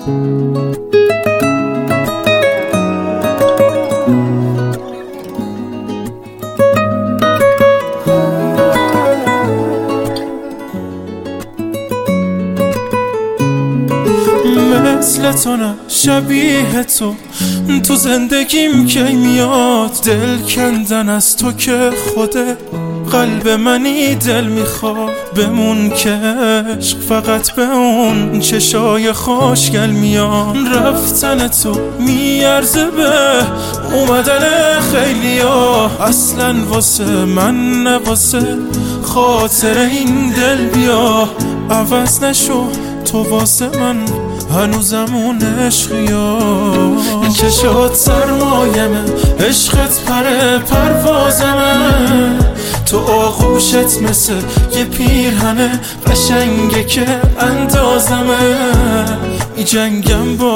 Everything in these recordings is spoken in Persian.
مثل تو نه شبیه تو زندگیم کی میاد، دل کندن از تو که خوده قلب منی دل میخواد. بمون که عشق فقط به اون چشای خوشگل میاد. رفتن تو میارزه به اومدن خیلیا، اصلا واسه من نه واسه خاطر این دل بیا. عوض نشو تو واسه من هنوزم اون عشقیا. چشات سرمایمه عشقت پروازمه، تو آغوشت مثل یه پیرهنه قشنگه که اندازمه. می جنگم با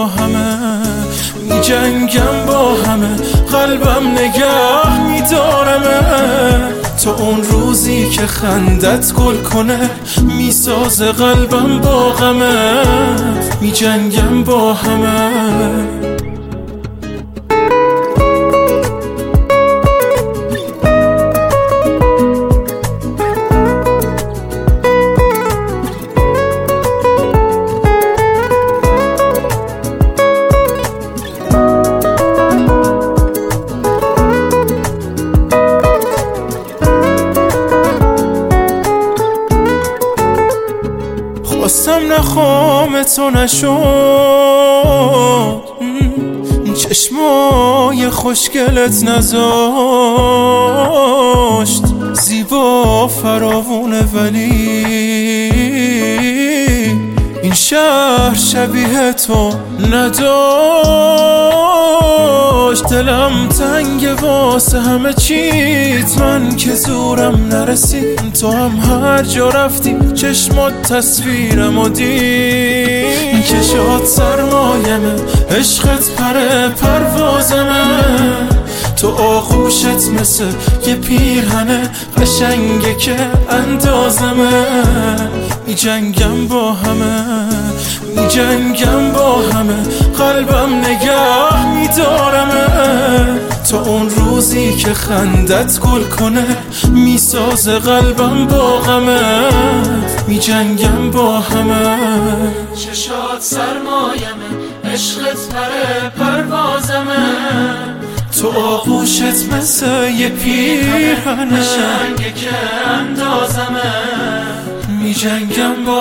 همه قلبم نگه میدارمه. تو اون روزی که خندت گل کنه میسازه قلبم با غمه. می جنگم با همه. خواستم نخوام تو نشد، چشمای خوشگلت نذاشت زیبا فراوونه، ولی این شهر شبیه تو نداشت. دلم تنگ واسه همه چیت، من که زورم نرسید تو هم هر جا رفتی چشمات تصویرمو دید. چشات سرمایمه عشقت پروازمه، تو آغوشت مثل یه پیرهنه قشنگه که اندازمه. می جنگم با همه قلبم نگه میدارمه. تو اون روزی که خندت گل کنه میسازه قلبم با غمه. می جنگم با همه. چشات سرمایمه عشقت پروازمه، تو آغوشت مثل یه پیرهنه قشنگه که اندازمه. می جنگم با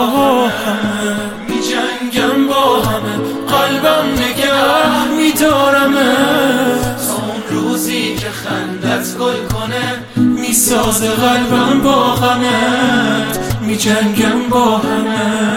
همه قلبم نگه میدارمه. تا اون روزی که خندت گل کنه میسازه قلبم با غمه. می جنگم با همه.